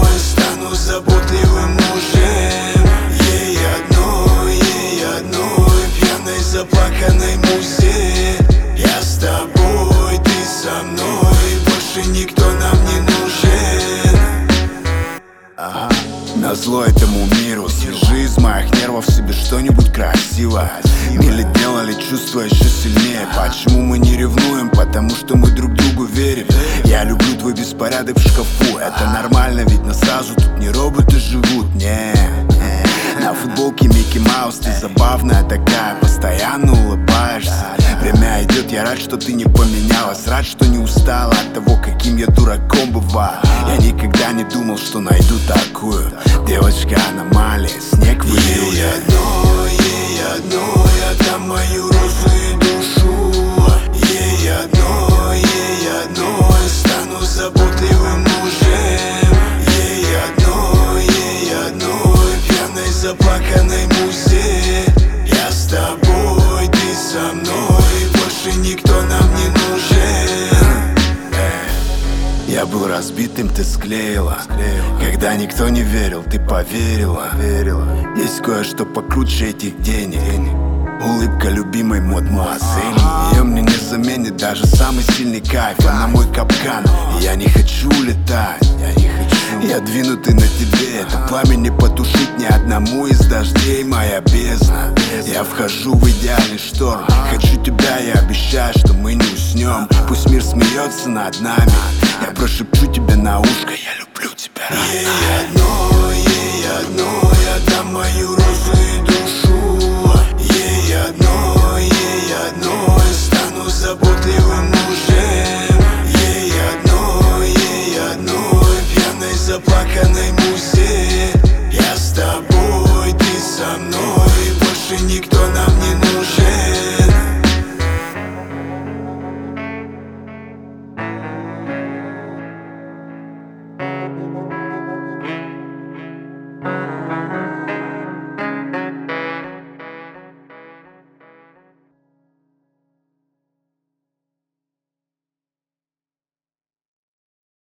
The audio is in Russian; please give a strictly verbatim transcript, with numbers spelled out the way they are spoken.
одной стану заботливым мужем. Ей одной, ей одной, пьяной заплаканной музе. Я с тобой, ты со мной, больше никто нам не нужен. Ага. Назло этому миру свяжи из моих нервов себе что-нибудь красивое. Или делали чувства еще сильнее. Почему мы не ревнуем? Потому что мы друг другу верим. Я люблю твой беспорядок в шкафу. Это нормально, ведь нас сразу тут не роботы живут. Не, на футболке Микки Маус, ты забавная такая, постоянно улыбаешься. Время идет, я рад, что ты не поменялась. Рад, что не устала от того, каким я дураком бываю. Я никогда не думал, что найду такую. Девочка аномалия, снег вылил. Ей одной, ей одной отдам мою розу и душу. Ей одной, ей одной стану заботливым мужем. Ей одной, ей одной, пьяной заплаканной музе. Я с тобой, ты со мной, больше никто нам не нужен. Я был разбитым, ты склеила. Когда никто не верил, ты поверила. Есть кое-что покруче этих денег. Улыбка любимой мадемуазель. Ее мне не заменит даже самый сильный кайф. Она мой капкан, и я не хочу улетать. Я не хочу. Я двинутый на тебе, это пламя не потушить ни одному из дождей, моя бездна. Я вхожу в идеальный шторм. Хочу тебя, я обещаю, что мы не уснем. Пусть мир смеется над нами. Я прошепчу тебе на ушко, я люблю тебя. Ей одной, ей одной отдам мою розу и душу. Ей одной, ей одной стану заботливым мужем. Ей одной, ей одной, пьяной заплаканной